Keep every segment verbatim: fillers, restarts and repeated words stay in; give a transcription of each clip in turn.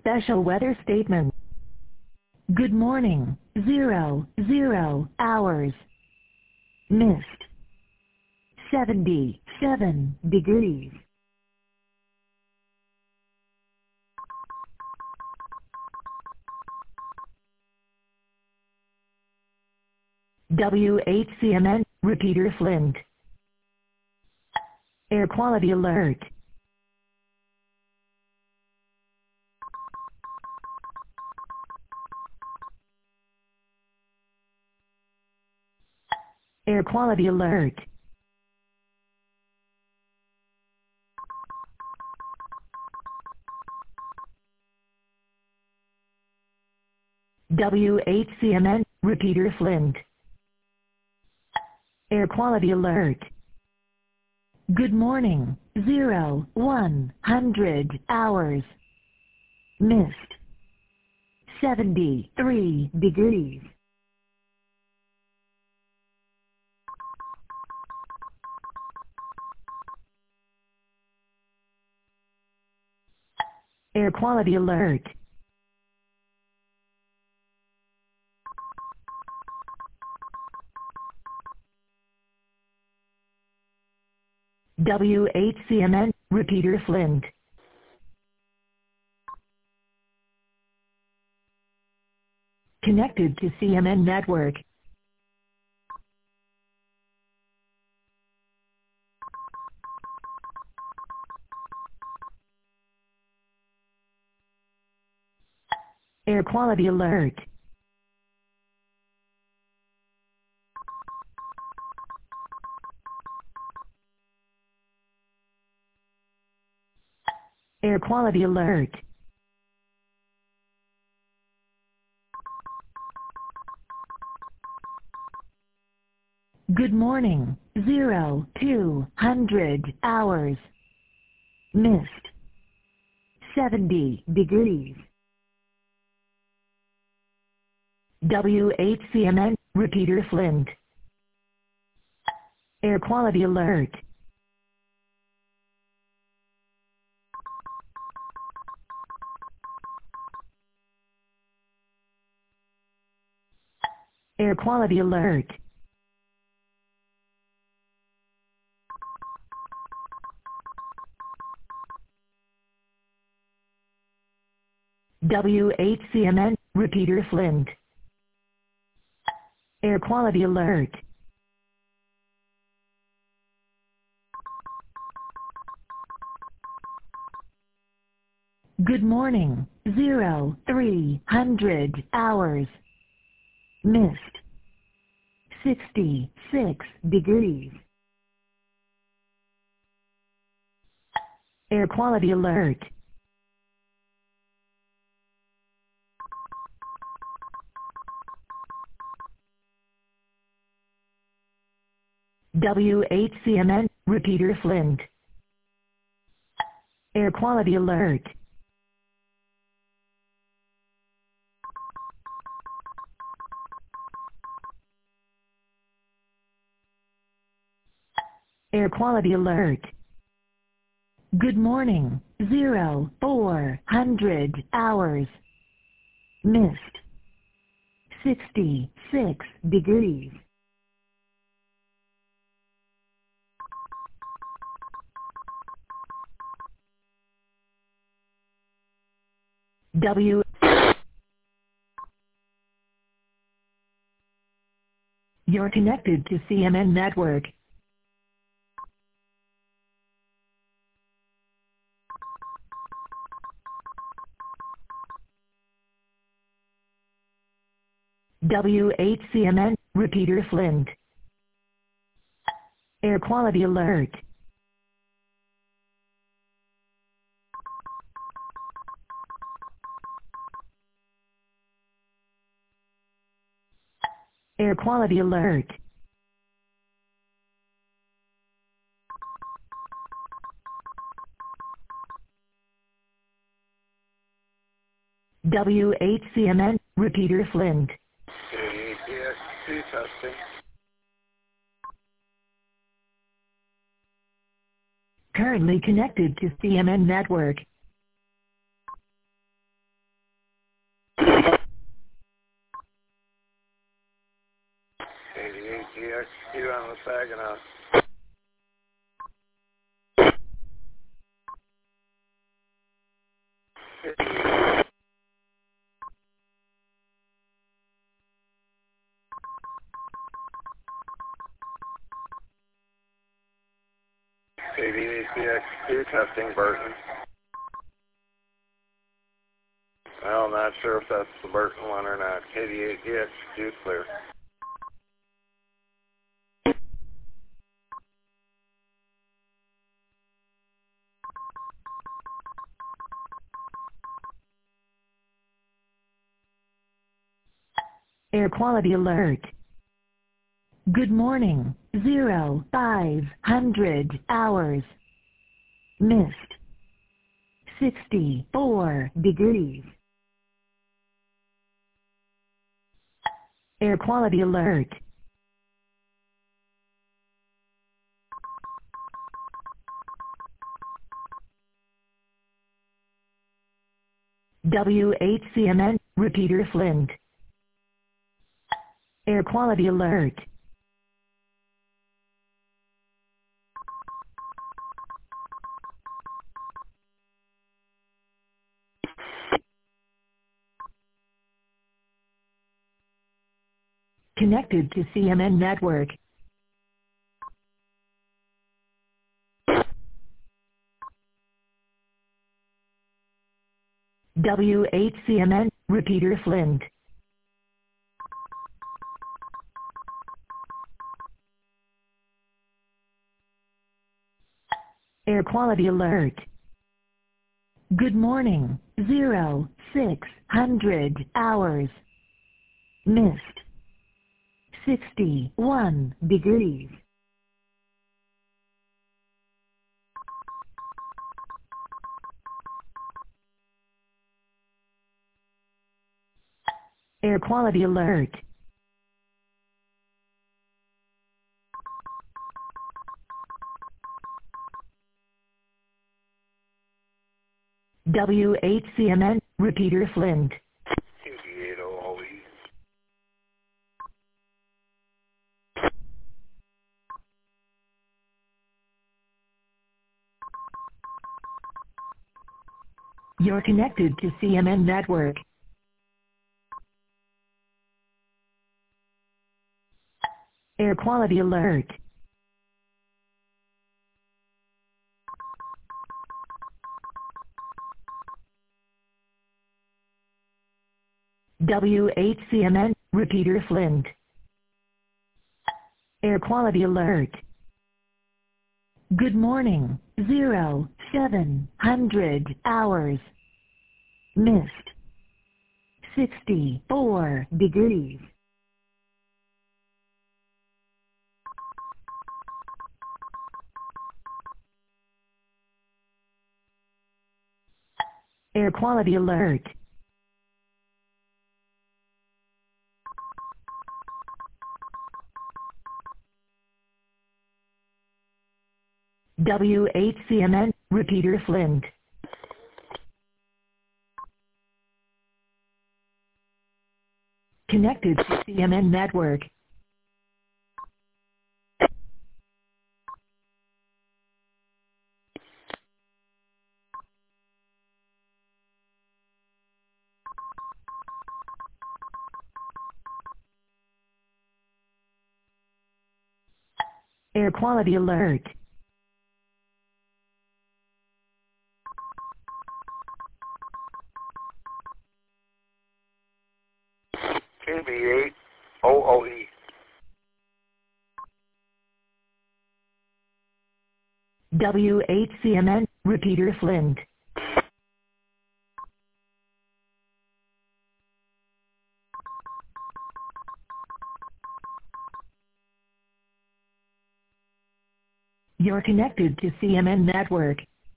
special weather statement. Good morning, zero, zero, hours. Mist. seventy-seven degrees. W H C M N, repeater Flint. Air quality alert. Air quality alert. W H C M N, repeater Flint. Air quality alert. Good morning, zero, one hundred hours. Mist. seventy-three degrees. Air quality alert. W H C M N, repeater Flint. Connected to C M N network. Air quality alert. Air quality alert. Good morning, zero, two hundred hours. Mist. seventy degrees. W H C M N, repeater Flint. Air quality alert. Air quality alert. W H C M N, repeater Flint. Air quality alert. Good morning, zero, three hundred hours. Mist. sixty-six degrees. Air quality alert. W H C M N, repeater Flint. Air quality alert. Air quality alert. Good morning, zero, four hundred hours. Mist. sixty-six degrees. W. You're connected to C M N network. W H C M N, repeater Flint. Air quality alert. Air quality alert. W H C M N, repeater Flint. A D S C testing. Currently connected to C M N network. E X two on the Saginaw. K V A C X two testing Burton. Well, I'm not sure if that's the Burton one or not. K V A C X two clear. Air quality alert. Good morning. Zero five hundred hours. Mist. sixty-four degrees. Air quality alert. W H C M N, repeater Flint. Air quality alert. Connected to C M N network. W H C M N, repeater Flint. Air quality alert. Good morning. Zero six hundred hours. Mist. sixty-one degrees. Air quality alert. W H C M N, repeater Flint. eighty-eight O O E. You're connected to C M N network. Air quality alert. W H C M N, repeater Flint. Air quality alert. Good morning. Zero seven hundred hours. Mist. sixty-four degrees. Air quality alert. W H C M N, repeater Flint. Connected to C M N network. Air quality alert. K V eight O O E. W H C M N, repeater Flint. You're connected to C M N network.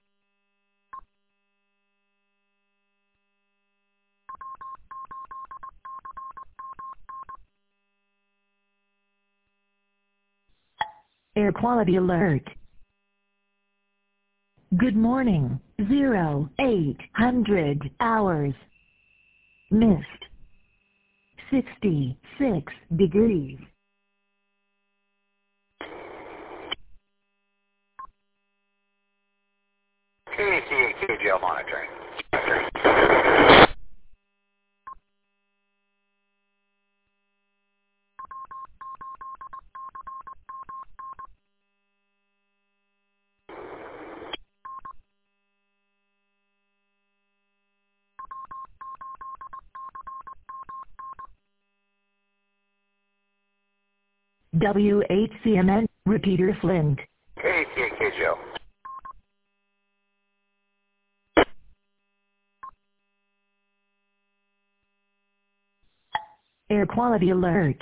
Air quality alert. Good morning. Zero eight hundred hours. Mist. sixty-six degrees. K C eight K G L monitoring. W H C M N, repeater Flint. K C eight K G L. Air quality alert.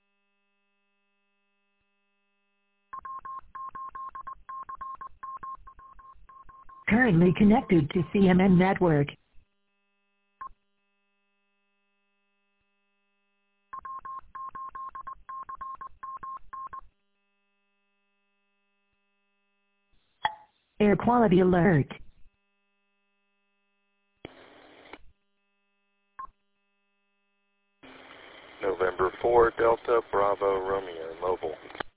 Currently connected to C M N network. Air quality alert. November four, Delta, Bravo, Romeo, mobile.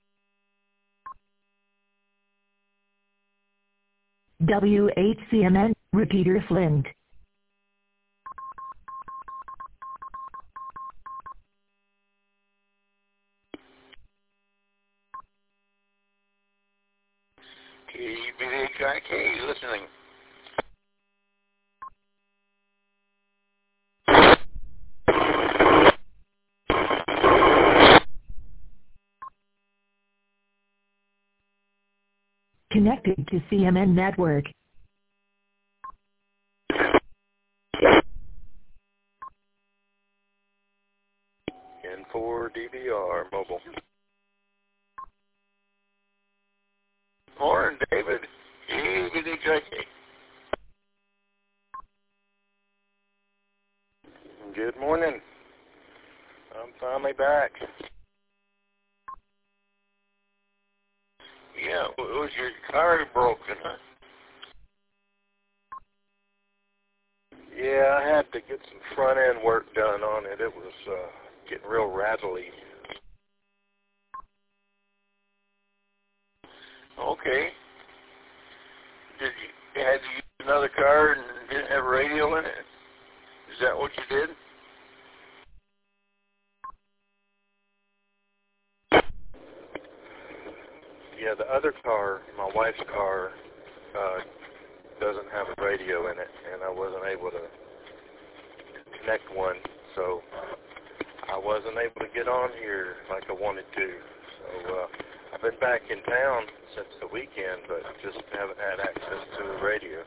W H C M N, repeater Flint. K B H I K, listening. Connected to C M N network. N four D V R, mobile. Morning, David. K B H I K. Good morning. I'm finally back. Yeah, was your car broken, huh? Yeah, I had to get some front end work done on it. It was uh, getting real rattly. Okay. Did you, you had to use another car and didn't have a radio in it? Is that what you did? Yeah, the other car, my wife's car, uh, doesn't have a radio in it, and I wasn't able to connect one, so I wasn't able to get on here like I wanted to. So uh, I've been back in town since the weekend, but just haven't had access to the radio.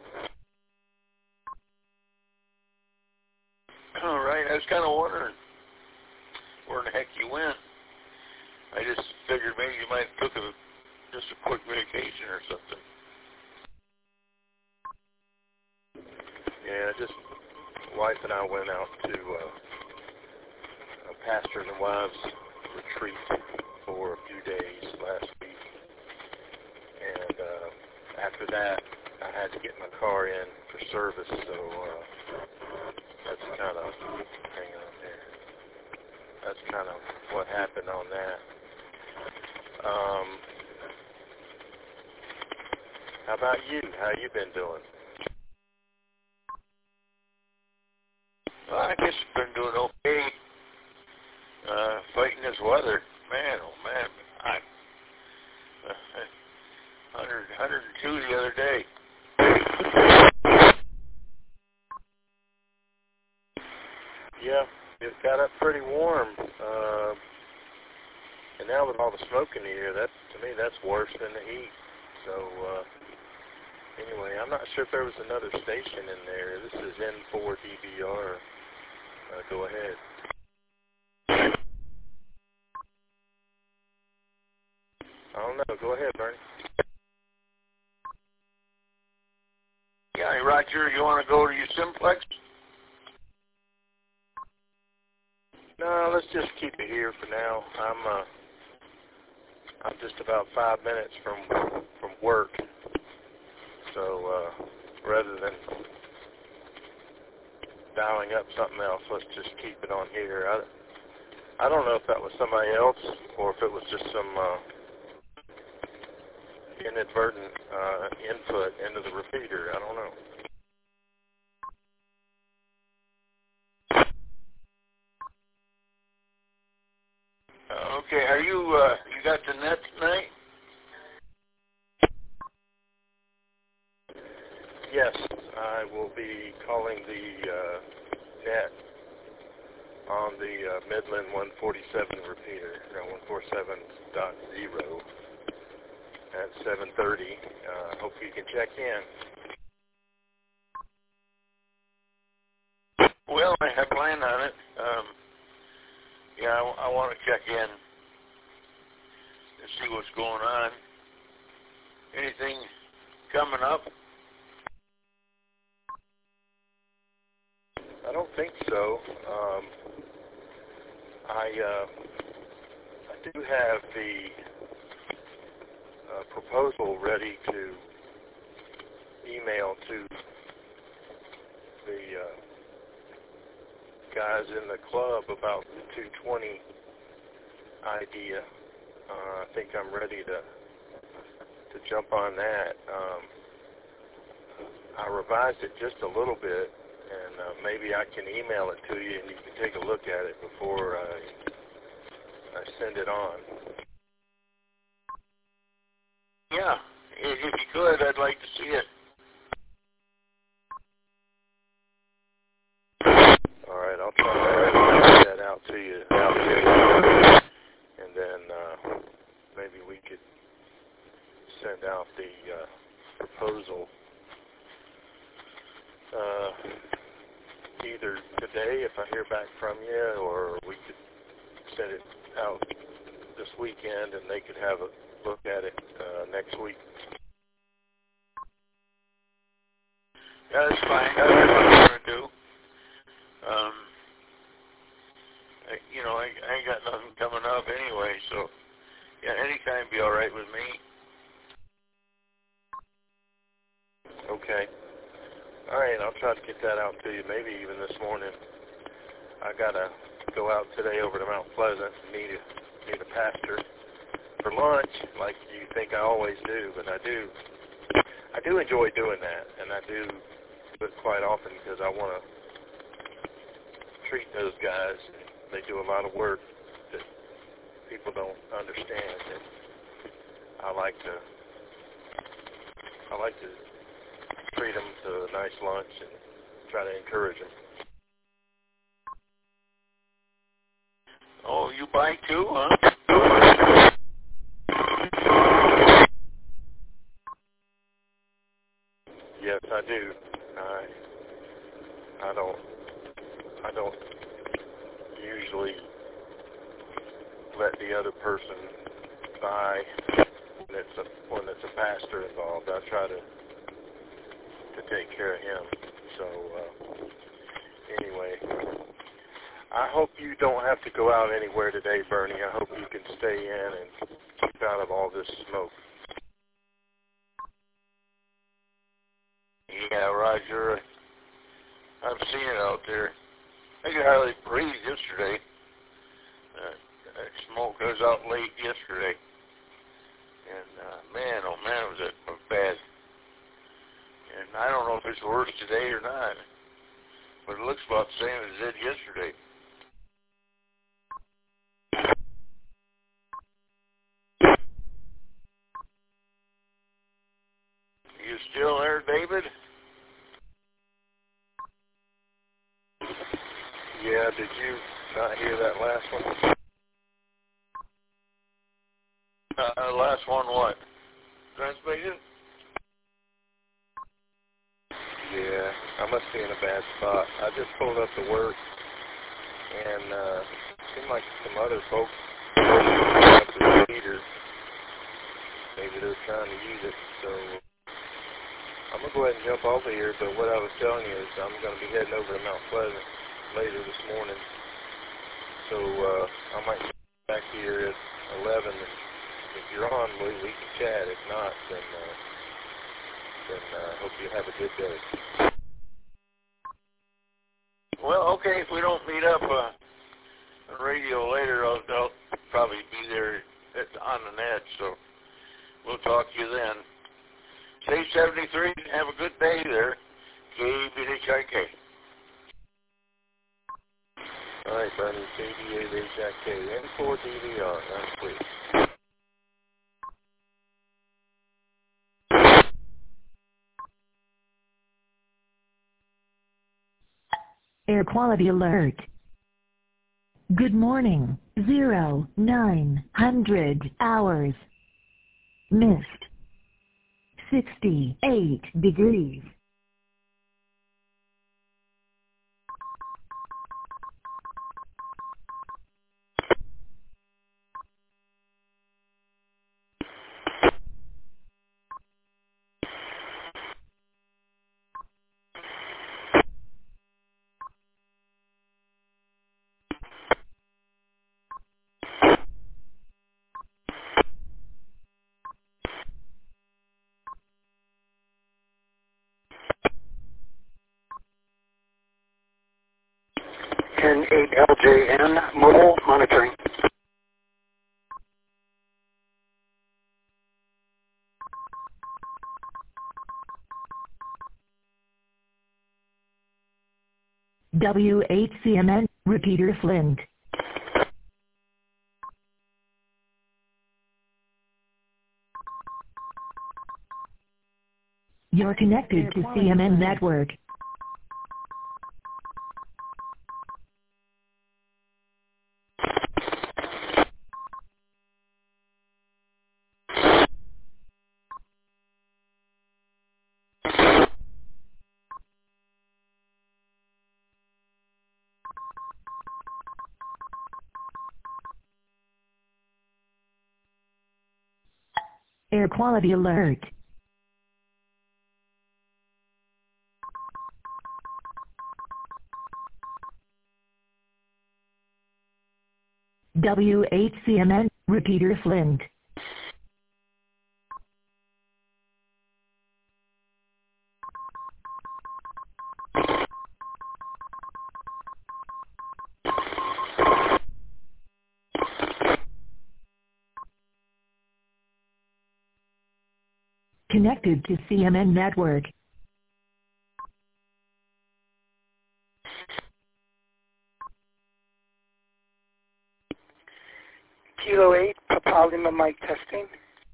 All right, I was kind of wondering where in the heck you went. I just figured maybe you might have took a, just a quick vacation or something. Yeah, just wife and I went out to uh, a Pastors and Wives retreat for a few days last week, and uh, after that, I had to get my car in for service. So uh, that's kind of hang on there. That's kind of what happened on that. Um, how about you? How you been doing? Well, I guess I've been doing okay. Uh, fighting this weather. Man, oh man. I, uh, one hundred, one hundred two the other day. Yeah, it got up pretty warm. Uh, and now with all the smoke in the air, that to me, that's worse than the heat. So, uh, anyway, I'm not sure if there was another station in there. This is N four D V R. Uh, go ahead. I don't know. Go ahead, Bernie. Yeah, Roger, you want to go to your Simplex? No, let's just keep it here for now. I'm uh, I'm just about five minutes from from work, so uh, rather than dialing up something else, let's just keep it on here. I I don't know if that was somebody else or if it was just some uh, inadvertent uh, input into the repeater. I don't know. Uh, okay, are you, uh, you got the net tonight? Yes, I will be calling the uh, net on the uh, Midland one forty-seven repeater, uh, one forty-seven point zero at seven thirty. I uh, hope you can check in. Well, I have planned on it. Um, yeah, I, I want to check in and see what's going on. Anything coming up? I don't think so. Um, I uh, I do have the uh, proposal ready to email to the uh, guys in the club about the two twenty idea. Uh, I think I'm ready to to jump on that. Um, I revised it just a little bit, and uh, maybe I can email it to you and you can take a look at it before I, I send it on. Yeah, if you could, I'd like to see it. All right, I'll try to get that out to you, out to you. And then uh, maybe we could send out the uh, proposal uh, either today if I hear back from you, or we could send it out this weekend and they could have a look at it uh, next week. Yeah, that's fine. That's what I'm going to do. Um, I, you know, I, I ain't got nothing coming up anyway, so yeah, anytime be all right with me. Okay. All right, I'll try to get that out to you, maybe even this morning. I got to go out today over to Mount Pleasant and meet a, meet a pastor for lunch, like you think I always do, but I do. I do enjoy doing that, and I do do it quite often because I want to treat those guys. They do a lot of work that people don't understand, and I like to I like to treat them to a nice lunch and try to encourage them. Oh, you buy too, huh? Yes, I do. I I don't I don't usually let the other person buy when it's a when it's a pastor involved. I try to to take care of him. So uh, anyway, I hope you don't have to go out anywhere today, Bernie. I hope you can stay in and keep out of all this smoke. Yeah, Roger. I'm seeing it out there. I could hardly breathe yesterday. Uh, that smoke was out late yesterday. And, uh, man, oh, man, was it bad. And I don't know if it's worse today or not. But it looks about the same as it did yesterday. You still there, David? Yeah, did you not hear that last one? Uh, last one what? Transmission? Yeah, I must be in a bad spot. I just pulled up to work, and uh, it seemed like some other folks up the repeater. Maybe they're trying to use it, so I'm going to go ahead and jump over here, but what I was telling you is I'm going to be heading over to Mount Pleasant later this morning, so uh, I might be back here at eleven, and if you're on, we, we can chat. If not, then uh, then I uh, hope you have a good day. Well, okay, if we don't meet up uh, on radio later, I'll, I'll probably be there at, on the net, so We'll talk to you then. Say seventy-three and have a good day there. K B H I K. All right, Bernie, K B H I K. N four D V R. That's please. Air quality alert. Good morning. Zero, nine hundred hours. Mist. sixty-eight degrees. N eight L J N, mobile monitoring. W H C M N, repeater Flint. You're connected to C M N network. Air quality alert. W H C M N, repeater Flint. Connected to C M N network. Kilo eight, Papa Lima Mike testing.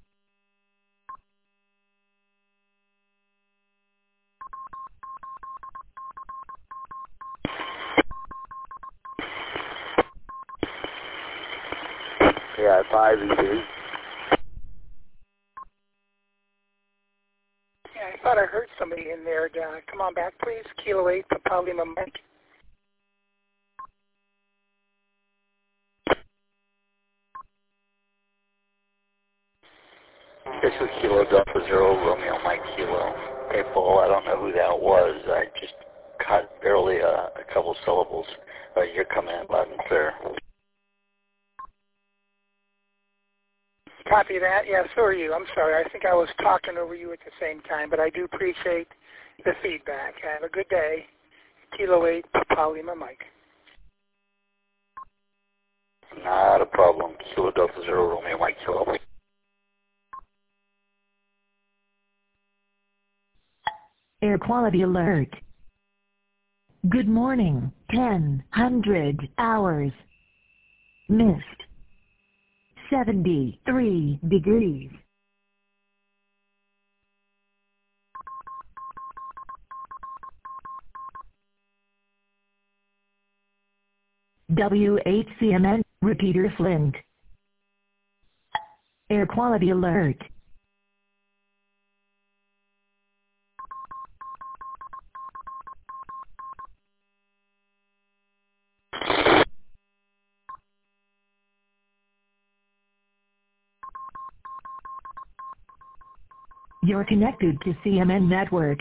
Yeah, five E P. Yeah, I thought I heard somebody in there. Uh, come on back, please. Kilo eight, Papa Lima Mike. This is Kilo Delta Zero Romeo Mike Kilo. Hey, Paul, I don't know who that was. I just caught barely a, a couple syllables. Uh, you're coming in loud and clear. Copy that. Yeah, so are you. I'm sorry. I think I was talking over you at the same time, but I do appreciate the feedback. Have a good day. Kilo eight, Papa Lima Mike. Not a problem. Kilo Delta Zero Romeo Mike Kilo. Air quality alert. Good morning. ten hundred hours. Mist. seventy-three degrees. W H C M N, repeater Flint. Air quality alert. You're connected to C M N network.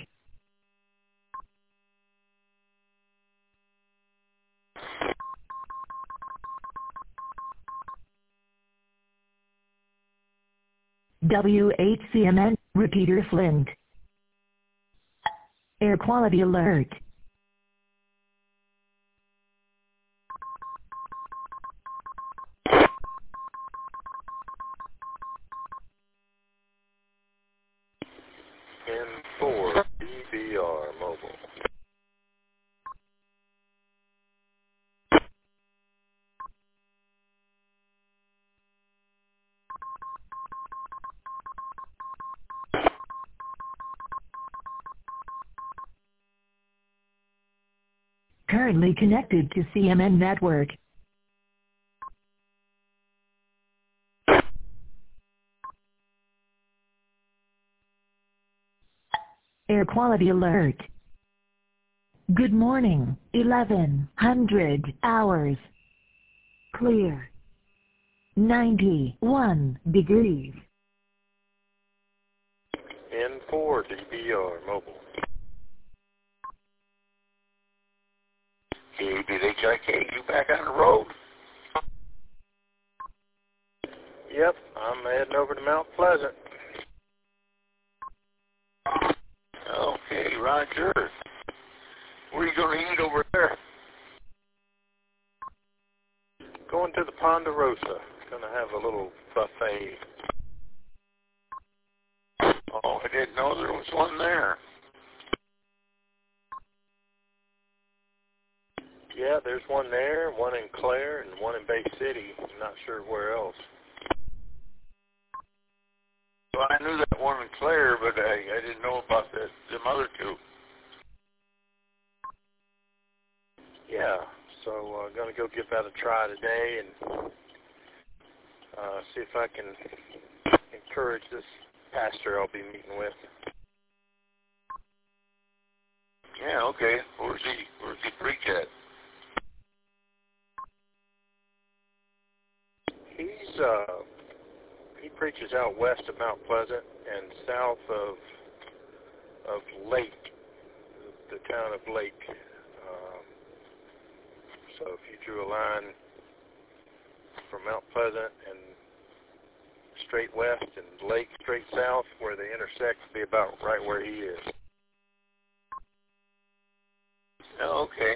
W H C M N, repeater Flint. Air quality alert. Currently connected to C M N network. Air quality alert. Good morning, eleven hundred hours. Clear. ninety-one degrees. N four D B R mobile. K B H I K, you back on the road? Yep, I'm heading over to Mount Pleasant. Okay, Roger. Where are you going to eat over there? Going to the Ponderosa. Going to have a little buffet. Oh, I didn't know there was one there. Yeah, there's one there, one in Clare, and one in Bay City. I'm not sure where else. Well, I knew that one in Clare, but I, I didn't know about the, them other two. Yeah, so I'm uh, going to go give that a try today and uh, see if I can encourage this pastor I'll be meeting with. Yeah, okay. Where's he, where's he preach at? He's, uh, he preaches out west of Mount Pleasant and south of, of Lake, the town of Lake. Um, so if you drew a line from Mount Pleasant and straight west and Lake straight south, where they intersect would be about right where he is. Oh, okay.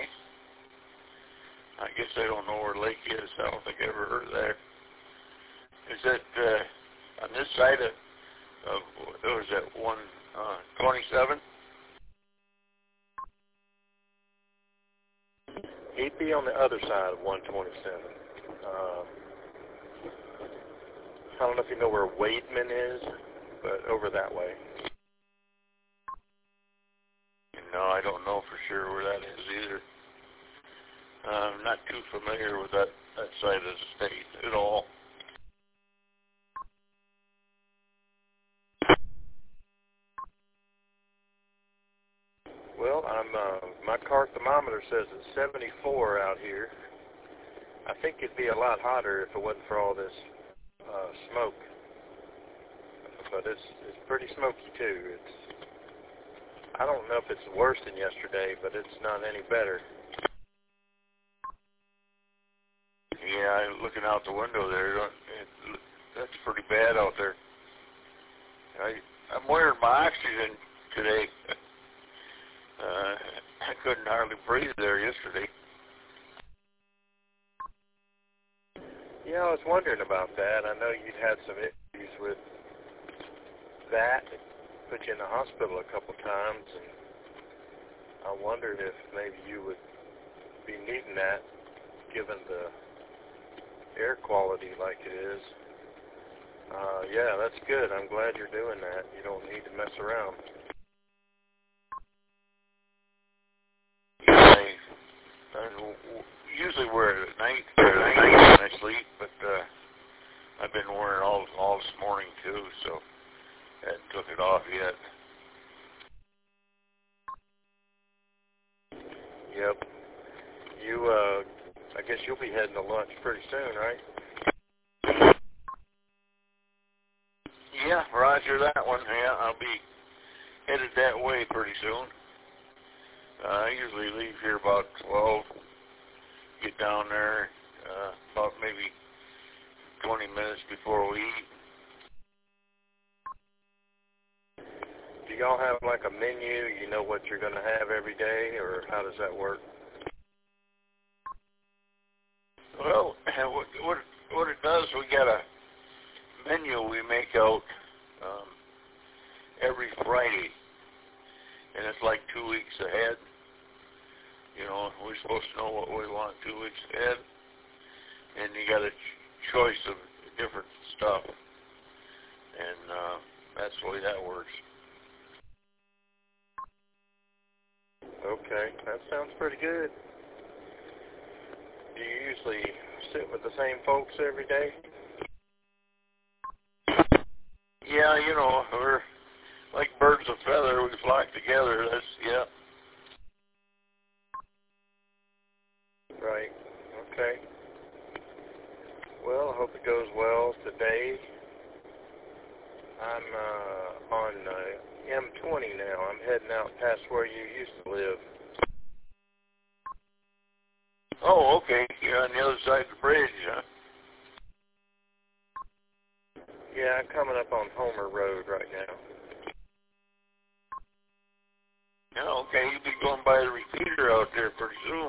I guess I don't know where Lake is. I don't think I ever heard of that. Is that uh, on this side of, of what was that, one twenty-seven? He'd be on the other side of one twenty-seven. Um, I don't know if you know where Wademan is, but over that way. No, I don't know for sure where that is either. I'm not too familiar with that, that side of the state at all. Well, I'm. Uh, my car thermometer says it's seventy-four out here. I think it'd be a lot hotter if it wasn't for all this uh, smoke. But it's it's pretty smoky too. It's. I don't know if it's worse than yesterday, but it's not any better. Yeah, I'm looking out the window there. It, that's pretty bad out there. I I'm wearing my oxygen today. Uh, I couldn't hardly breathe there yesterday. Yeah, I was wondering about that. I know you'd had some issues with that. It put you in the hospital a couple times, and I wondered if maybe you would be needing that, given the air quality like it is. Uh, yeah, that's good. I'm glad you're doing that. You don't need to mess around. I, I usually wear it at night, or at night when I sleep, but uh, I've been wearing it all all this morning too, so I hadn't took it off yet. Yep. You, uh, I guess you'll be heading to lunch pretty soon, right? Yeah, Roger that one. Yeah, I'll be headed that way pretty soon. Uh, I usually leave here about twelve, get down there uh, about maybe twenty minutes before we eat. Do y'all have like a menu? You know what you're going to have every day, or how does that work? Well, what, what, what it does, we got a menu we make out um, every Friday, and it's like two weeks ahead. You know, we're supposed to know what we want two weeks ahead, and you got a ch- choice of different stuff, and uh, that's the way that works. Okay, that sounds pretty good. you usually sit with the same folks every day? Yeah, you know, we're like birds of feather. We flock together. That's, yeah. Right. Okay. Well, I hope it goes well today. I'm uh, on uh, M twenty now. I'm heading out past where you used to live. Oh, okay. You're on the other side of the bridge, huh? Yeah, I'm coming up on Homer Road right now. Yeah, okay. You'll be going by the repeater out there pretty soon.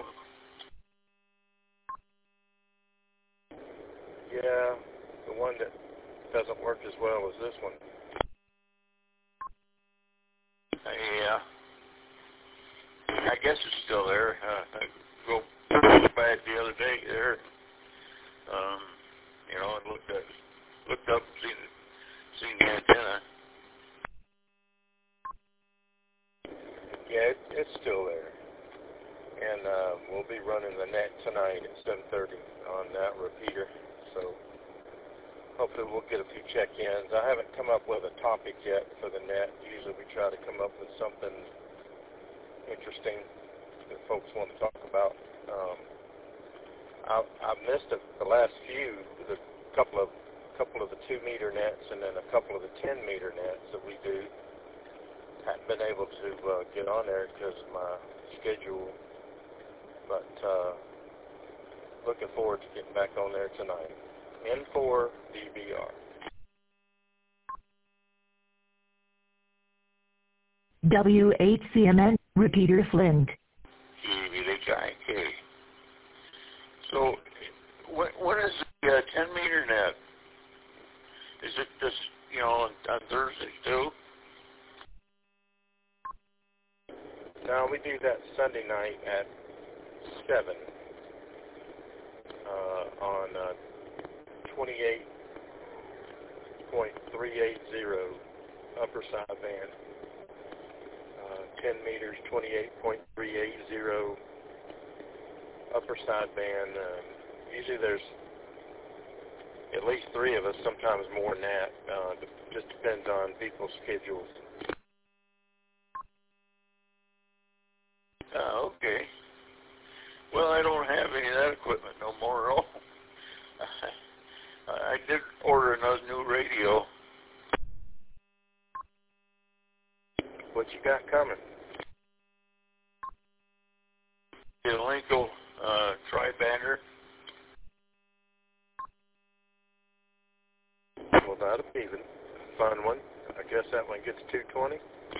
Yeah, the one that doesn't work as well as this one. Yeah. I guess it's still there. Uh, I go by it the other day there. Um, you know, and looked at, looked up, and seen, seen the antenna. Yeah, it, it's still there. And uh, we'll be running the net tonight at seven thirty on that repeater. So hopefully we'll get a few check-ins. I haven't come up with a topic yet for the net. Usually we try to come up with something interesting that folks want to talk about. Um, I've, I've missed a, the last few, the couple of couple of the two-meter nets and then a couple of the ten-meter nets that we do. Haven't been able to uh, get on there because of my schedule, but uh, looking forward to getting back on there tonight. N four D B R. W H C M N, repeater Flint. Okay. So, when, when is the uh, ten-meter net? Is it just, you know, on, on Thursday too? No, we do that Sunday night at seven uh, on uh, twenty-eight point three eight zero upper side band. Uh, ten meters, twenty-eight point three eight zero upper side band. Uh, usually there's at least three of us, sometimes more than that. Uh, it just depends on people's schedules. Oh, okay. Well, I don't have any of that equipment no more at all. I did order another new radio. What you got coming? The Linko uh, Tri-Bander. Well, that'll be the fun one. I guess that one gets two twenty.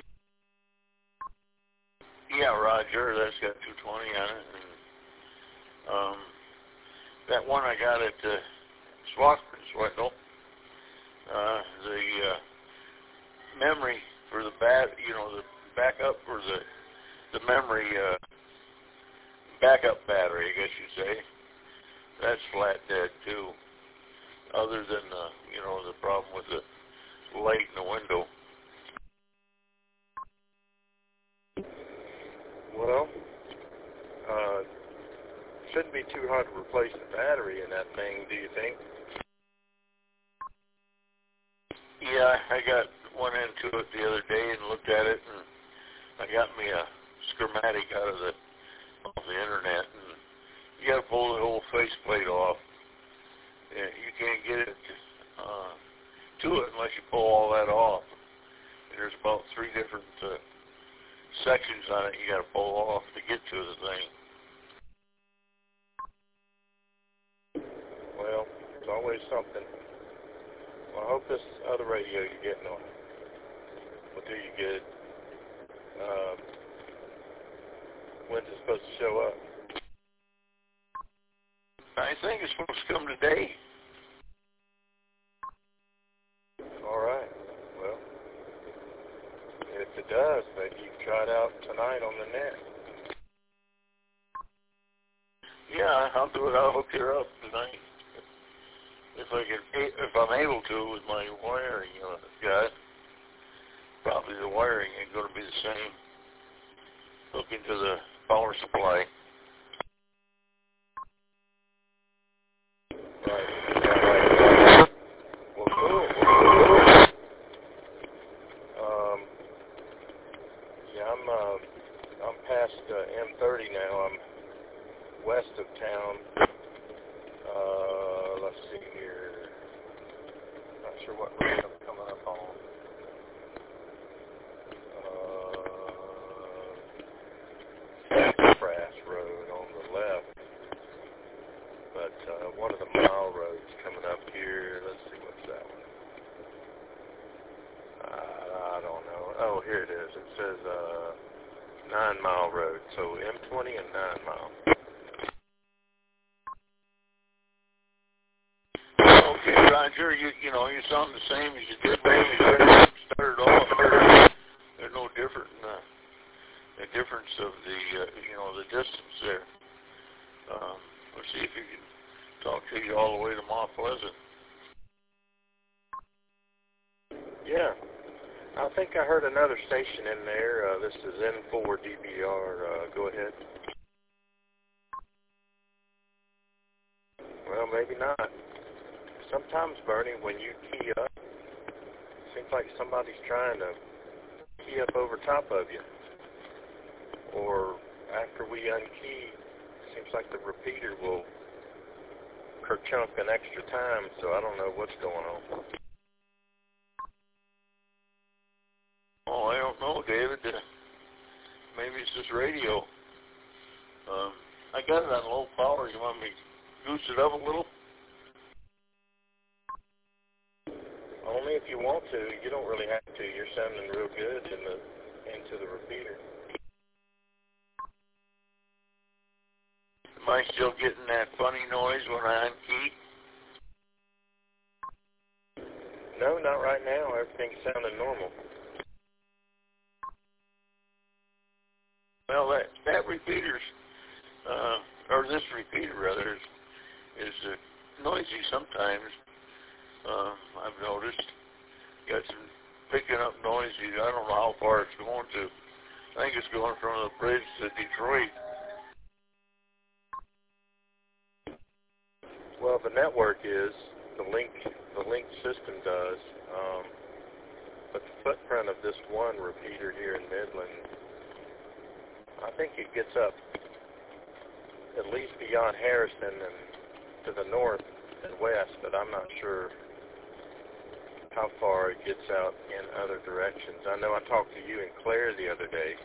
Yeah, Roger. That's got two twenty on it. And, um, that one I got at uh, Swetnell, uh, the uh, memory for the bat, you know, the backup for the the memory uh, backup battery, I guess you'd say. That's flat dead too. Other than the, you know, the problem with the light in the window. Well, uh, shouldn't be too hard to replace the battery in that thing, do you think? Yeah, I got went into it the other day and looked at it, and I got me a schematic out of the off the internet, and you got to pull the whole faceplate off. Yeah, you can't get it uh, to it unless you pull all that off. And there's about three different uh, sections on it you got to pull off to get to the thing. Well, there's always something. Well, I hope this other radio you're getting on will do you good. Um, when's it supposed to show up? I think it's supposed to come today. All right. Well, if it does, maybe you can try it out tonight on the net. Yeah, I'll do it. I'll hook her up tonight. If I can, if I'm able to with my wiring, you know, guy. Probably the wiring ain't going to be the same. Hook into the power supply. west of town. Uh, let's see here. Not sure what road I'm coming up on. Uh, Brass Road on the left. But uh, one of the mile roads coming up here. Let's see, what's that one? Uh, I don't know. Oh, here it is. It says uh, Nine Mile Road. So M twenty and Nine Mile. Okay, Roger. You you know you sound the same as you did when you started off. They're no different in the, the difference of the uh, you know the distance there. Um, let's see if you can talk to you all the way to Mount Pleasant. Yeah. I think I heard another station in there. Uh, this is N four D B R. Uh, go ahead. Well, maybe not. Sometimes, Bernie, when you key up, it seems like somebody's trying to key up over top of you. Or after we unkey, it seems like the repeater will kerchunk an extra time, so I don't know what's going on. Oh, I don't know, David. Uh, maybe it's this radio. Um, I got it on low power. You want me to goose it up a little? Only if you want to. You don't really have to. You're sounding real good in the into the repeater. Am I still getting that funny noise when I unkey? No, not right now. Everything's sounding normal. Well, that that repeater's, uh, or this repeater rather, is, is uh, noisy sometimes. Uh, I've noticed. Got some picking up noise. I don't know how far it's going to. I think it's going from the bridge to Detroit. Well, the network is the link. The link system does, um, but the footprint of this one repeater here in Midland, I think it gets up at least beyond Harrison and to the north and west, but I'm not sure how far it gets out in other directions. I know I talked to you and Claire the other day.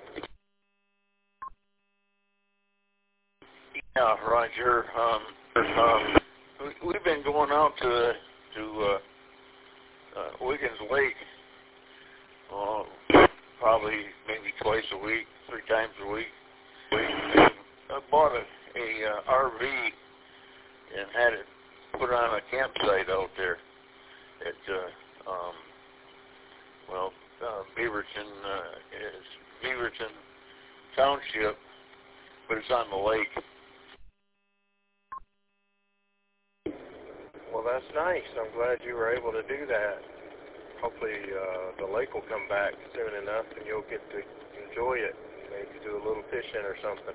Yeah, Roger. Um, um, we've been going out to to uh, uh, Wiggins Lake, uh, probably maybe twice a week, three times a week. We I bought a, a uh, R V and had it put on a campsite out there at uh, um, well uh, Beaverton uh, is Beaverton Township, but it's on the lake. Well, that's nice. I'm glad you were able to do that. Hopefully uh, the lake will come back soon enough and you'll get to enjoy it. Maybe do a little fishing or something.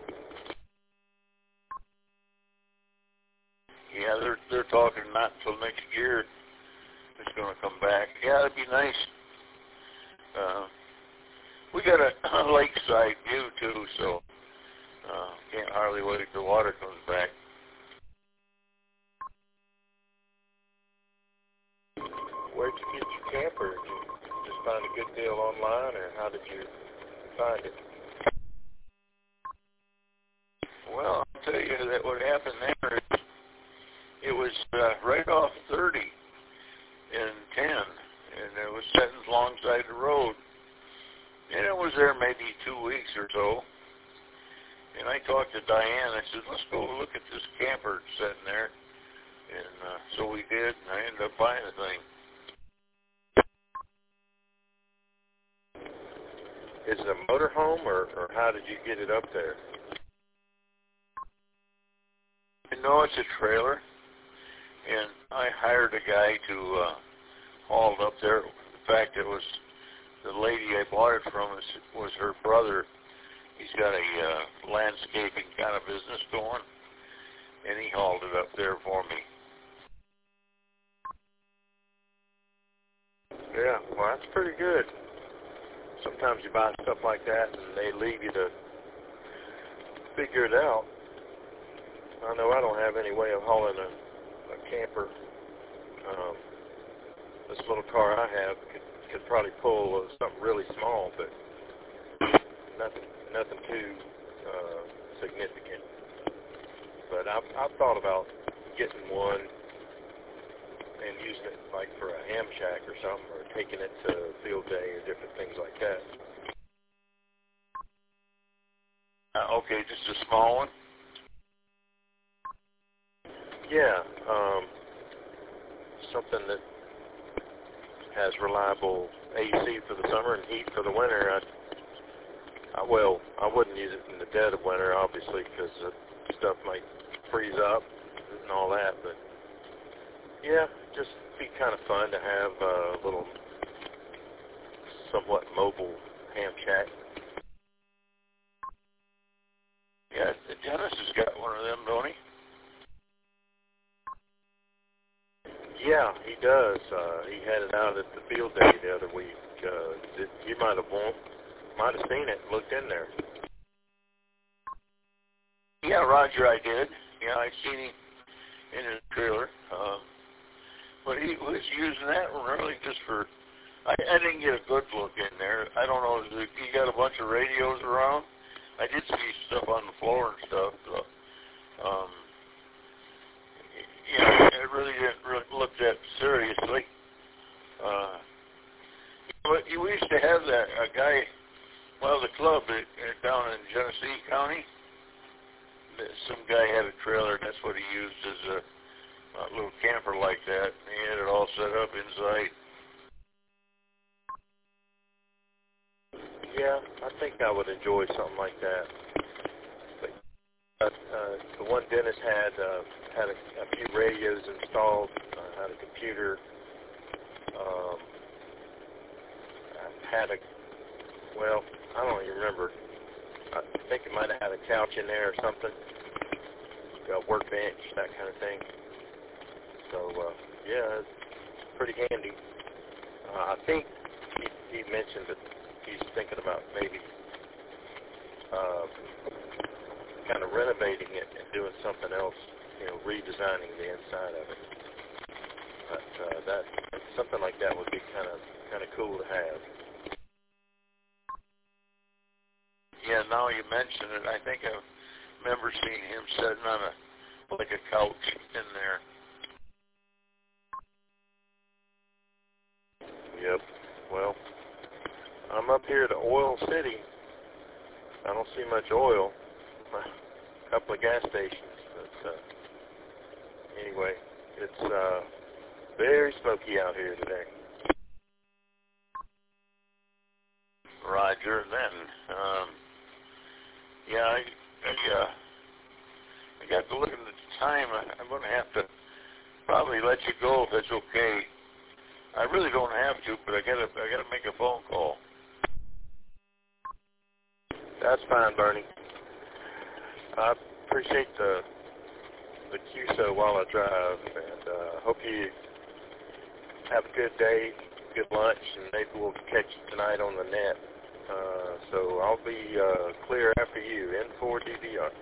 Yeah, they're they're talking not until next year it's going to come back. Yeah, it'd be nice. Uh, we got a, a lakeside view too, so uh, can't hardly wait till the water comes back. Where'd you get your camper? Did you just find a good deal online, or how did you find it? Well, I'll tell you that what happened there is it was uh, right off thirty and ten, and it was sitting alongside the road. And it was there maybe two weeks or so. And I talked to Diane. I said, let's go look at this camper sitting there. And uh, so we did, and I ended up buying the thing. Is it a motorhome, or, or how did you get it up there? No, it's a trailer, and I hired a guy to uh, haul it up there. In fact, it was the lady I bought it from was, was her brother. He's got a uh, landscaping kind of business going, and he hauled it up there for me. Yeah, well, that's pretty good. Sometimes you buy stuff like that, and they leave you to figure it out. I know I don't have any way of hauling a, a camper. Um, this little car I have could, could probably pull uh, something really small, but nothing, nothing too uh, significant. But I've, I've thought about getting one and using it like for a ham shack or something, or taking it to field day or different things like that. Uh, okay, just a small one? Yeah, um, something that has reliable A C for the summer and heat for the winter. I, I, well, I wouldn't use it in the dead of winter, obviously, because the stuff might freeze up and all that, but yeah, just be kind of fun to have a little somewhat mobile ham shack. Yeah, Dennis has got one of them, don't he? Yeah, he does. Uh, he had it out at the field day the other week. Uh, it, you might have won, might have seen it, looked in there. Yeah, Roger, I did. Yeah, I seen him in his trailer. Um, but he was using that one really just for. I, I didn't get a good look in there. I don't know. He got a bunch of radios around. I did see stuff on the floor and stuff. So, um, you know, it really didn't really look that seriously. Uh, but we used to have that a guy. Well, the club it, it down in Genesee County. Some guy had a trailer, and that's what he used as a, a little camper like that. And he had it all set up inside. Yeah, I think I would enjoy something like that. But, uh, uh, the one Dennis had uh, had a, a few radios installed, uh, had a computer, um, had a, well, I don't even remember. I think it might have had a couch in there or something, a workbench, that kind of thing. So, uh, yeah, it's pretty handy. Uh, I think he, he mentioned that he's thinking about maybe uh, kind of renovating it and doing something else, you know, redesigning the inside of it. But uh, that something like that would be kind of kind of cool to have. Yeah, now you mention it, I think I remember seeing him sitting on a like a couch in there. Yep. Well, I'm up here to Oil City. I don't see much oil. A couple of gas stations, but uh, anyway, it's uh, very smoky out here today. Roger. Then, um, yeah, I, I, uh, I got to look at the time. I, I'm going to have to probably let you go if that's okay. I really don't have to, but I got to I got to make a phone call. That's fine, Bernie. I appreciate the the Q S O while I drive, and uh, hope you have a good day, good lunch, and maybe we'll catch you tonight on the net. Uh, so I'll be uh, clear after you, N four D V R.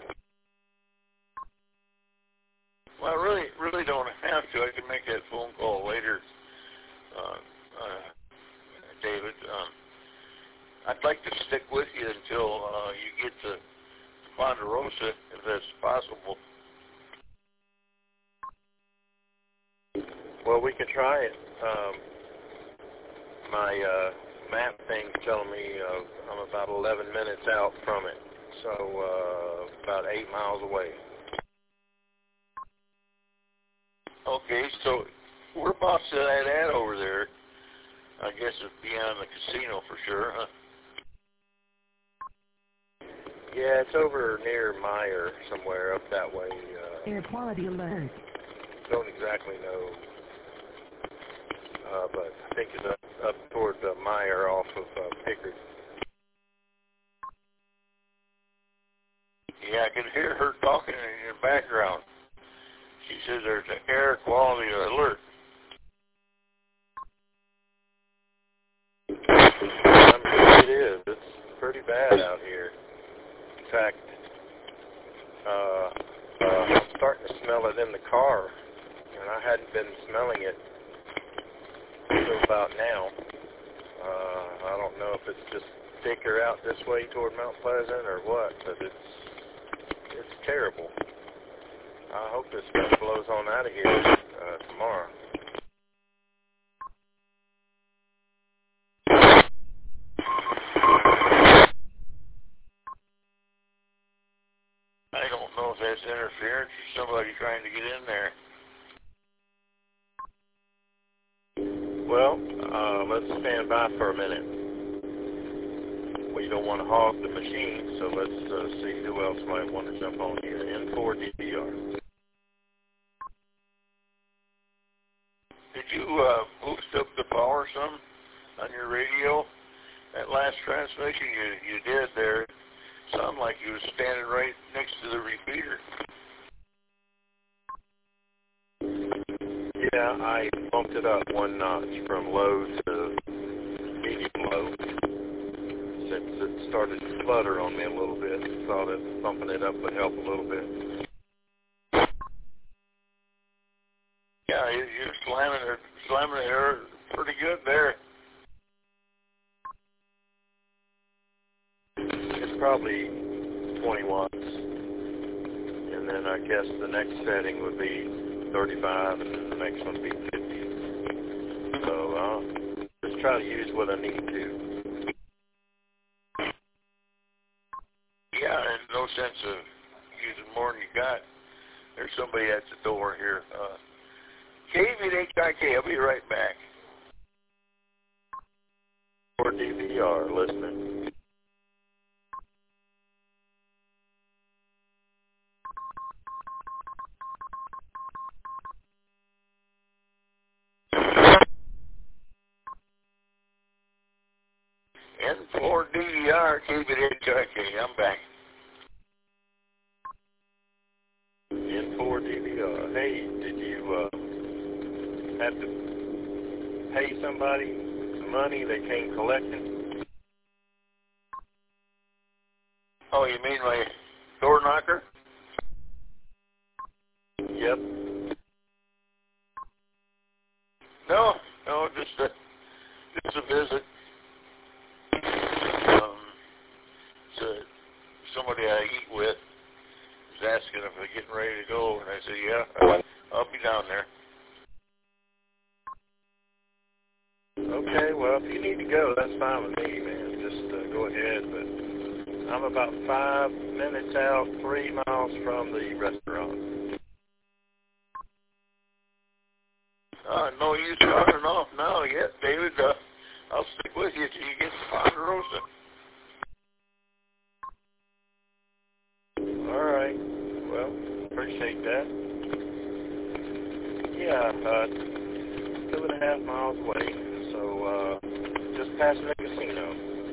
Well, I really, really don't have to. I can make that phone call later, uh, uh, David. Um, I'd like to stick with you until uh, you get to Ponderosa, if that's possible. Well, we can try it. Um, my uh, map thing's telling me uh, I'm about eleven minutes out from it, so uh, about eight miles away. Okay, so whereabouts is that at over there? I guess it's beyond the casino for sure, huh? Yeah, it's over near Meyer somewhere up that way. Uh, Air quality alert. don't exactly know, uh, but I think it's up, up toward uh, Meyer off of uh, Pickard. Yeah, I can hear her talking in your background. She says there's an air quality alert. I mean, it is. It's pretty bad out here. In fact, uh, uh, I'm starting to smell it in the car, and I hadn't been smelling it until about now. Uh, I don't know if it's just thicker out this way toward Mount Pleasant or what, but it's it's terrible. I hope this stuff blows on out of here uh, tomorrow. I don't know if that's interference or somebody trying to get in there. Well, uh, let's stand by for a minute. We don't want to hog the machine, so let's uh, see who else might want to jump on here. N four D V R. Did you uh, boost up the power some on your radio? That last transmission you you did there sounded like you were standing right next to the repeater. Yeah, I bumped it up one notch from low to medium low since it started to flutter on me a little bit. Thought that bumping it up would help a little bit. Yeah, you- you're slamming it, slamming it there pretty good there. It's probably twenty watts. And then I guess the next setting would be thirty-five, and then the next one would be fifty. So I'll just try to use what I need to. Yeah, and no sense of using more than you got. There's somebody at the door here. Uh, K V H I K, I'll be right back. For D V R, listening. N four D V R, K V H I K, I'm back. N four D V R. Hey, did you uh, have to pay somebody some money they came collecting? Oh, you mean my door knocker? Yep. No, no, just a, just a visit. Um, so somebody I eat with was asking if I'm getting ready to go, and I said, yeah, I'll, I'll be down there. Okay, well, if you need to go, that's fine with me, man. Just uh, go ahead, but I'm about five minutes out, three miles from the restaurant. Uh, no use talking off now yet, David. Uh, I'll stick with you till you get to Ponderosa. All right. Well, appreciate that. Yeah, uh, two and a half miles away, so uh, just past the casino.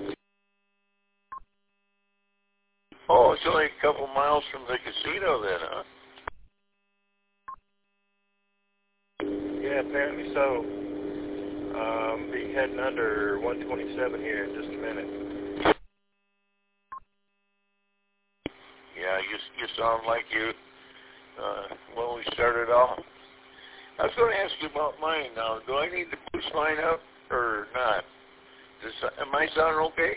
Oh, it's only a couple miles from the casino then, huh? Yeah, apparently so. Um, be heading under one twenty-seven here in just a minute. Yeah, you you sound like you uh, when we started off. I was going to ask you about mine now. Do I need to boost mine up or not? Does, am I sounding okay?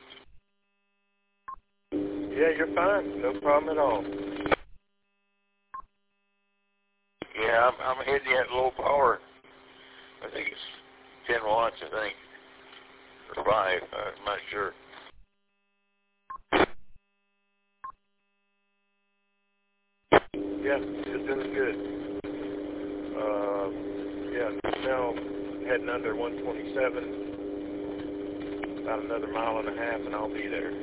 Yeah, you're fine. No problem at all. Yeah, I'm, I'm hitting at low power. I think it's ten watts, I think, or five. I'm not sure. Yeah, it's doing good. Uh, yeah, now heading under one twenty-seven, about another mile and a half, and I'll be there.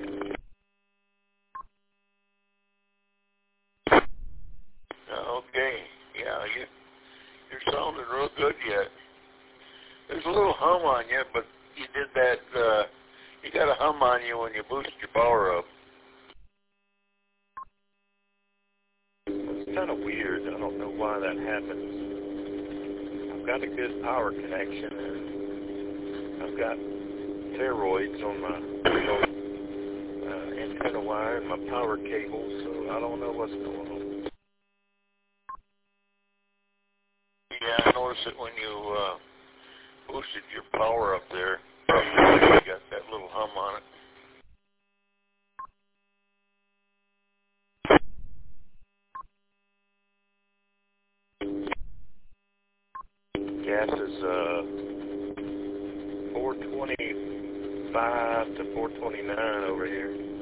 Okay, yeah, you, you're sounding real good yet. There's a little hum on you, but you did that, uh, you got a hum on you when you boost your power up. It's kind of weird. I don't know why that happens. I've got a good power connection, and I've got steroids on my uh, kind of wire in my power cable, so I don't know what's going on. Yeah, I noticed it when you uh, boosted your power up there. You got that little hum on it. Gas is uh, four twenty-five to four twenty-nine over here.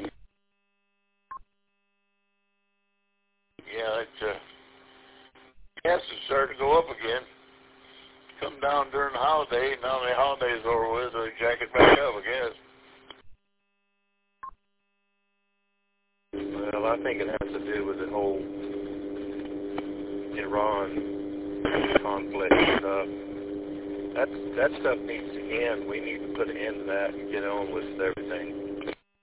Yeah, it, uh, gas is starting to go up again. Come down during the holiday, now the holiday's over with, so they jack it back up, I guess. Well, I think it has to do with the whole Iran conflict stuff. That, that stuff needs to end. We need to put an end to that and get on with everything.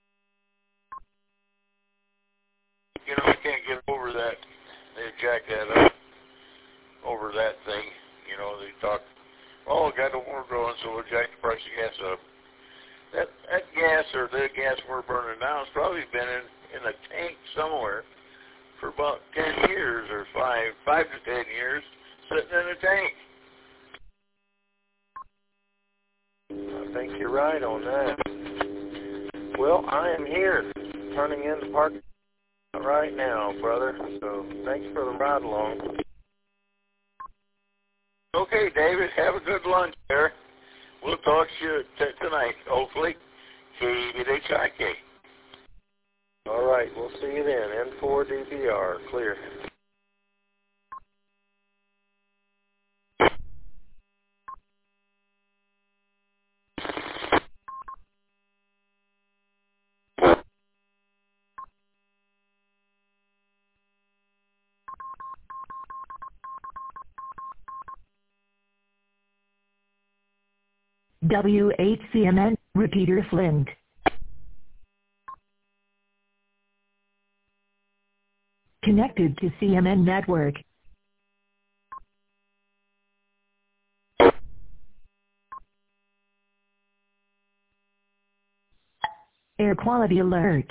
You know, I can't get over that. They jack that up over that thing. You know, they talk, oh, got no more growing, so we'll jack the price of gas up. That that gas or the gas we're burning now has probably been in, in a tank somewhere for about ten years or five, five to ten years, sitting in a tank. I think you're right on that. Well, I am here, turning in the park right now, brother. So thanks for the ride along. Okay, David, have a good lunch there. We'll talk to you t- tonight, hopefully. K B H I K. All right, we'll see you then. N four D B R, clear. W H C M N, repeater Flint. Connected to C M N network. Air quality alert.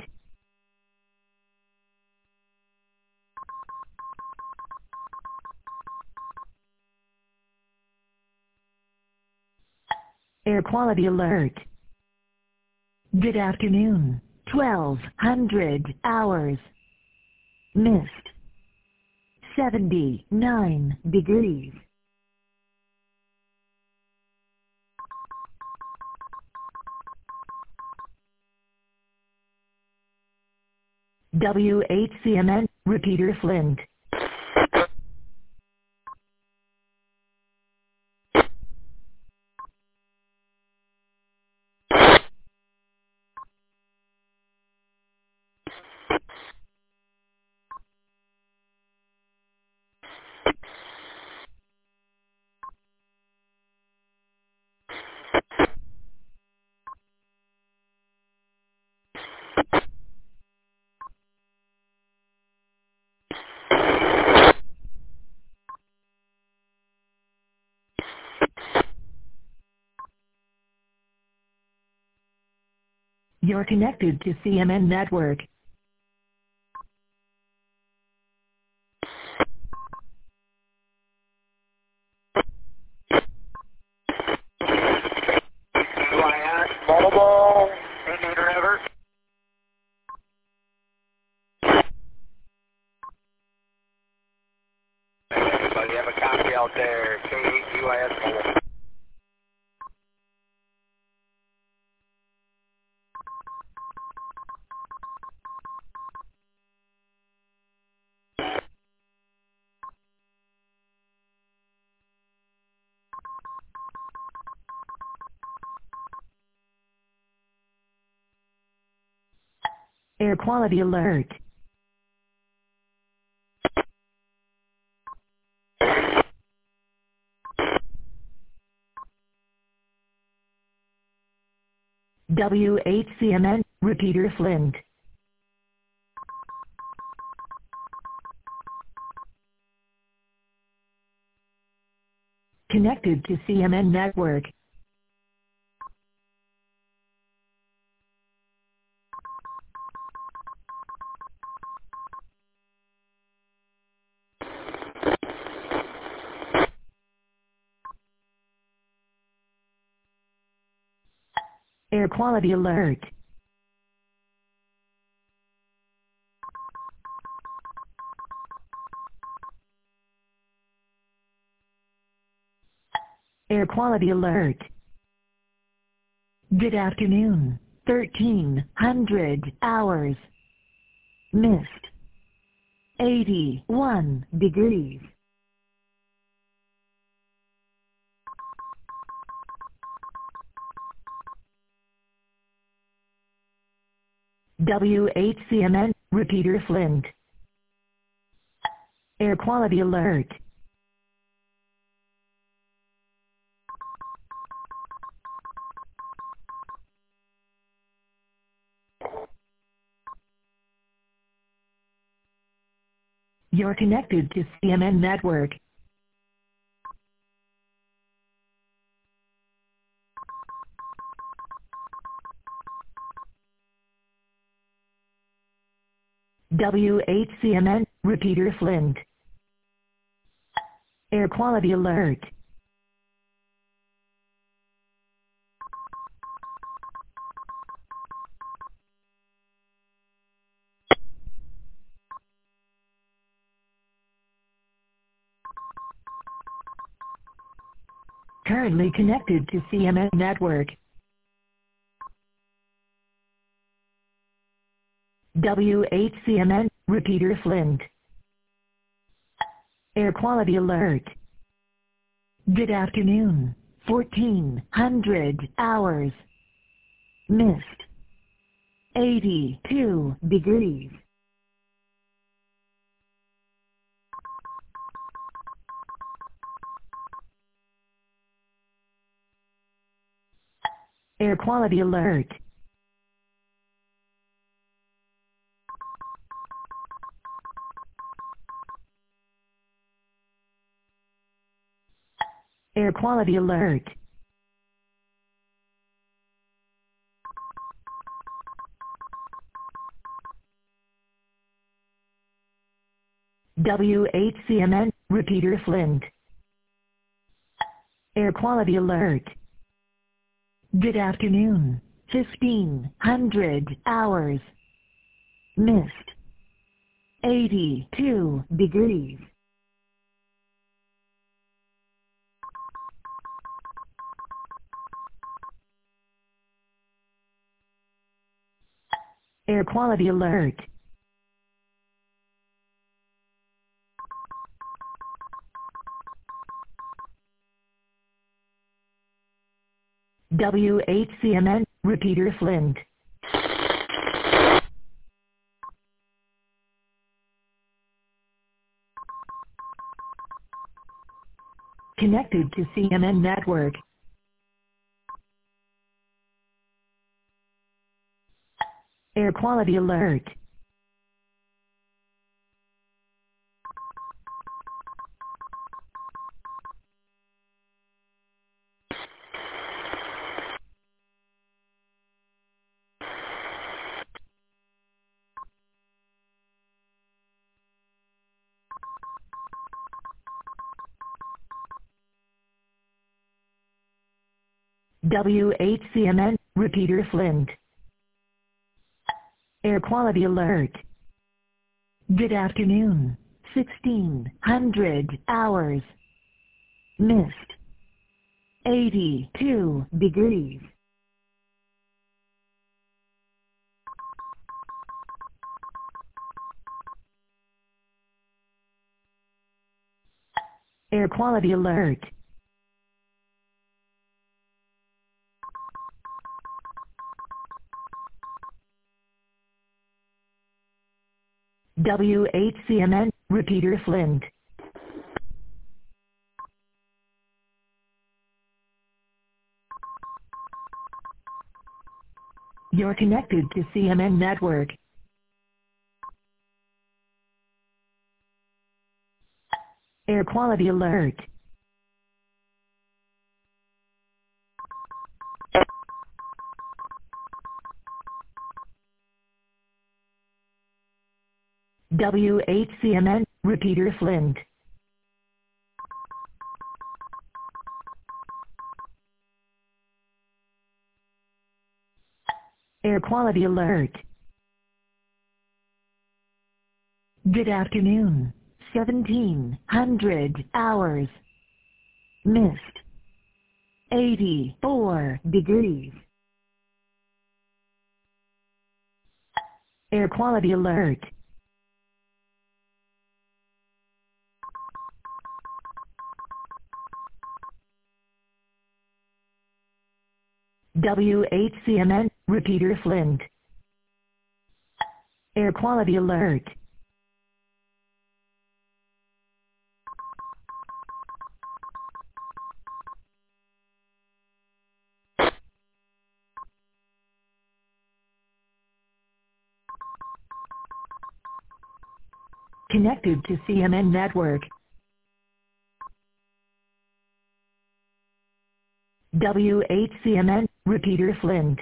Air quality alert. Good afternoon. twelve hundred hours. Mist. seventy-nine degrees. W H C M N, repeater Flint. You're connected to C M N network. Mobile, Indian River. Everybody have a copy out there, K eight U I S mobile. Air quality alert. W H C M N, repeater Flint. Connected to C M N network. Air quality alert. Air quality alert. Good afternoon. thirteen hundred hours. Mist. eighty-one degrees. W H C M N, repeater Flint. Air quality alert. You're connected to C M N Network. W H C M N, repeater Flint. Air quality alert. Currently connected to C M N Network. W H C M N, repeater Flint. Air quality alert. Good afternoon. fourteen hundred hours. Mist. eighty-two degrees. Air quality alert. Air quality alert. W H C M N, repeater Flint. Air quality alert. Good afternoon. fifteen hundred hours. Mist. eighty-two degrees. Air quality alert. W H C M N, repeater Flint. Connected to C M N Network. Air quality alert. W H C M N, repeater Flint. Air quality alert. Good afternoon. sixteen hundred hours. Mist. eighty-two degrees. Air quality alert. W H C M N, repeater Flint. You're connected to C M N Network. Air quality alert. W H C M N, repeater Flint. Air quality alert. Good afternoon. seventeen hundred hours. Mist. eighty-four degrees. Air quality alert. W H C M N, repeater Flint. Air quality alert. Connected to C M N network. W H C M N, repeater Flint.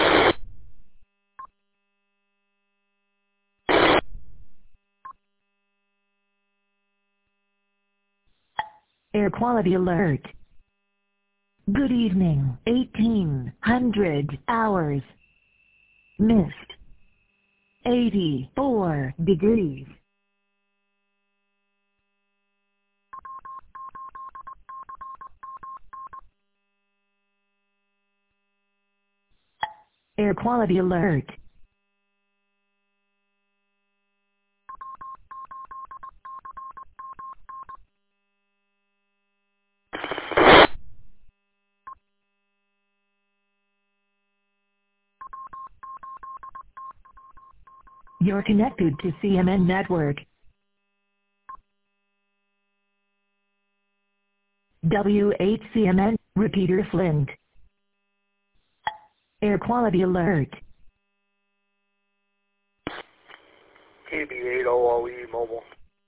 Air quality alert. Good evening. eighteen hundred hours. Mist. eighty-four degrees. Air quality alert. You're connected to C M N network. W H C M N, repeater Flint. Air quality alert. K B eight O O E mobile.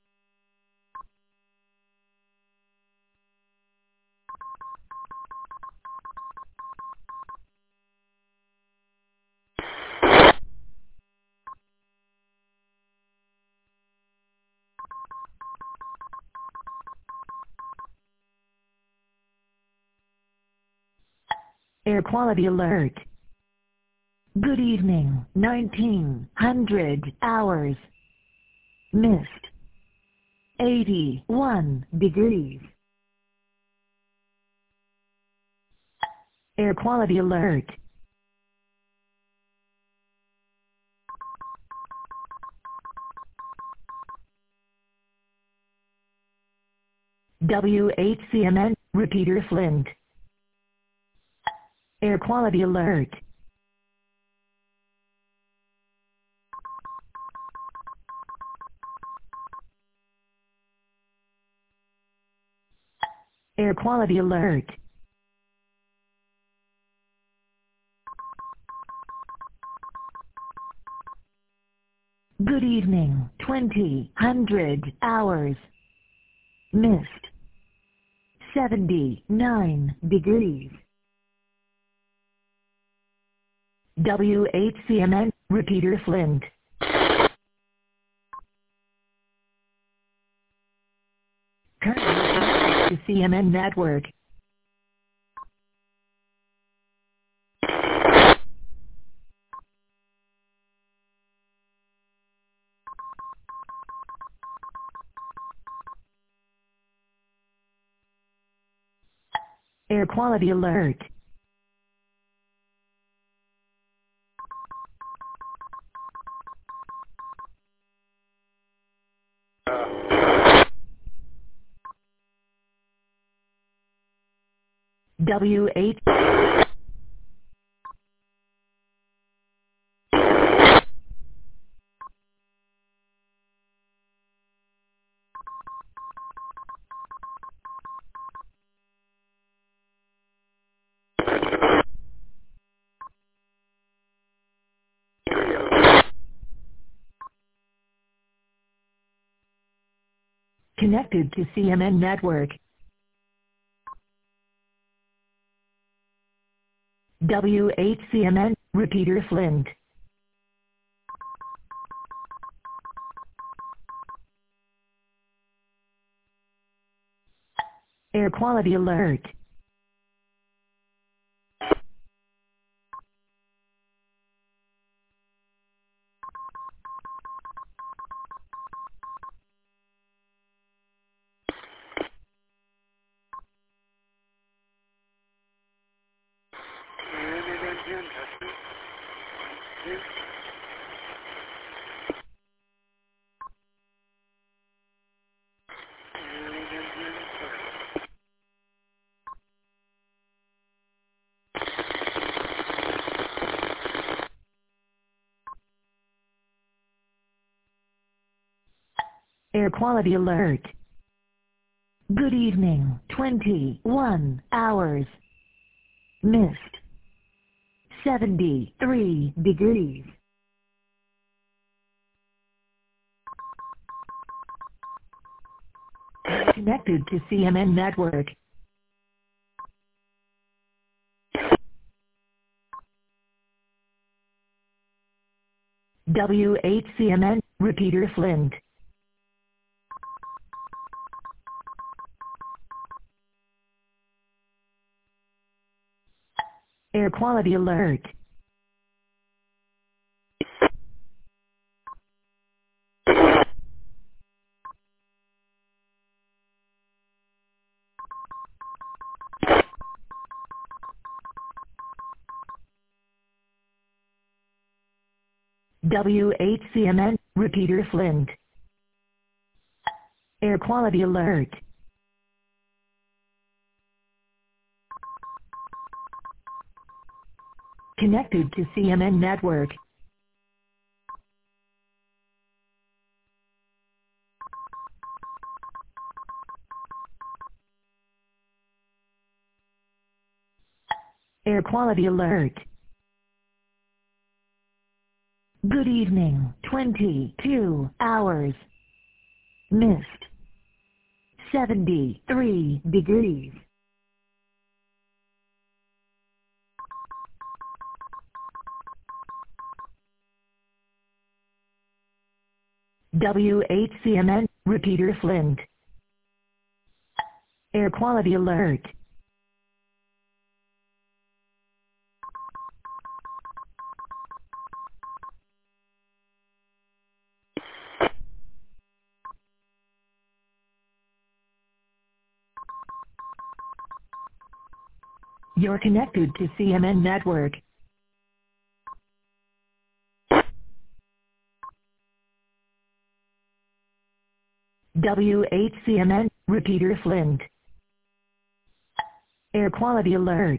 Air quality alert. Good evening. nineteen hundred hours. Mist. eighty-one degrees. Air quality alert. W H C M N, repeater Flint. Air quality alert. Air quality alert. Good evening. twenty hundred hours. Mist. seventy-nine degrees. W H C M N, repeater Flint. Currently to C M N network. Air quality alert. W H connected to C M N network. W H C M N, repeater Flint. Air quality alert. Air quality alert. Good evening, twenty-one hours. Mist. seventy-three degrees. Connected to C M N network. W H C M N, repeater Flint. Air quality alert. W H C M N, repeater Flint. Air quality alert. Connected to C M N network. Air quality alert. Good evening, twenty-two hours. Mist. seventy-three degrees. W H C M N, repeater Flint. Air quality alert. You're connected to C M N network. W H C M N, repeater Flint. Air quality alert.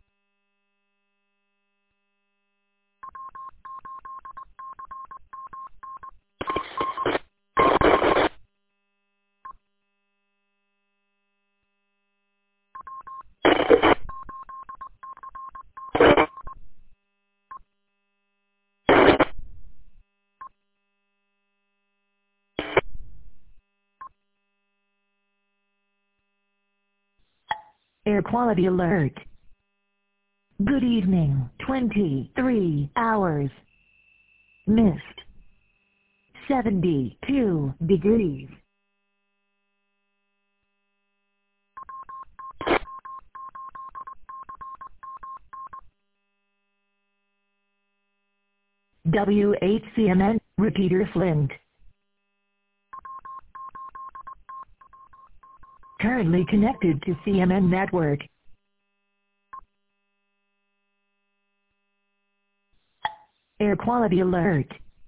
Air quality alert. Good evening, twenty-three hours. Mist. seventy-two degrees. W H C M N, repeater Flint. Currently connected to C M N network. Air quality alert.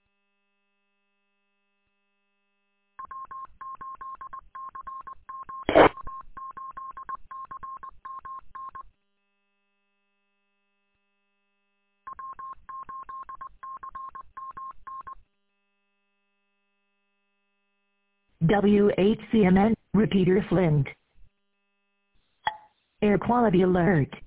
W H C M N, repeater Flint. Air quality alert.